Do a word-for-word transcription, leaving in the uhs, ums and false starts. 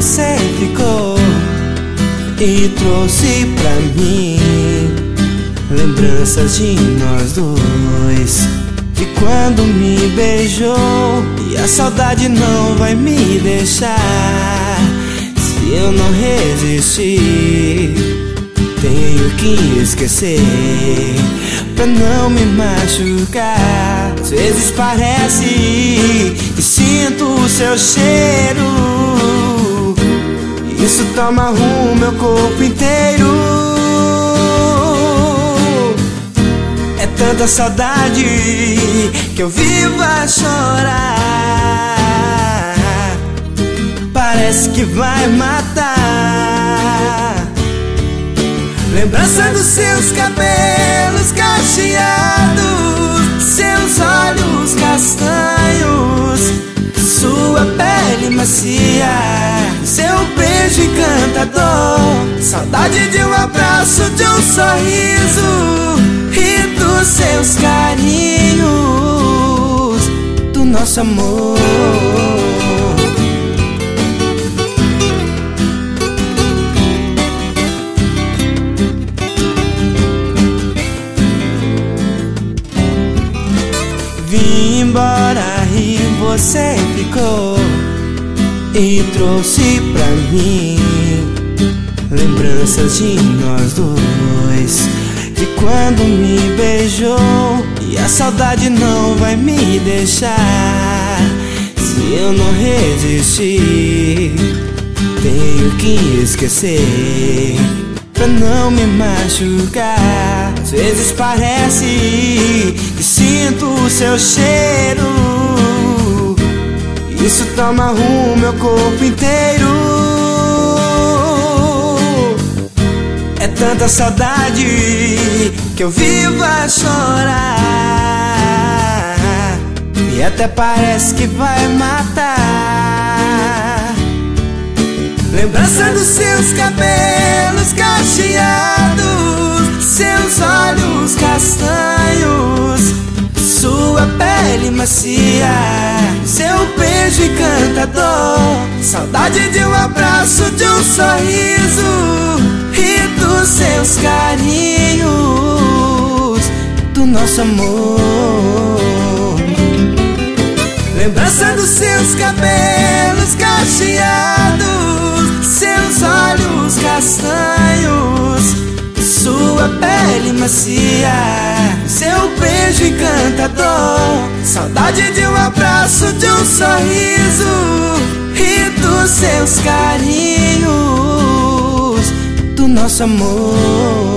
você ficou e trouxe pra mim lembranças de nós dois, de quando me beijou. E a saudade não vai me deixar se eu não resistir. Tenho que esquecer pra não me machucar. Às vezes parece que sinto o seu cheiro, isso toma rumo meu corpo inteiro. É tanta saudade que eu vivo a chorar. Parece que vai matar. Lembrança dos seus cabelos cacheados, seus olhos castanhos, sua pele macia, seu beijo encantador. Saudade de um abraço, de um sorriso e dos seus carinhos, do nosso amor. Vim embora e você ficou e trouxe pra mim lembranças de nós dois, de quando me beijou. E a saudade não vai me deixar se eu não resistir. Tenho que esquecer pra não me machucar. Às vezes parece que sinto o seu cheiro, isso toma rumo meu corpo inteiro. É tanta saudade que eu vivo a chorar, e até parece que vai matar. Lembrança dos seus cabelos cacheados, seus olhos castanhos, sua pele macia, seu beijo encantador. Saudade de um abraço, de um sorriso e dos seus carinhos, do nosso amor. Lembrança dos seus cabelos cacheados, seus olhos castanhos, sua pele macia, seu beijo encantador. Saudade de um abraço, de um sorriso e dos seus carinhos, do nosso amor.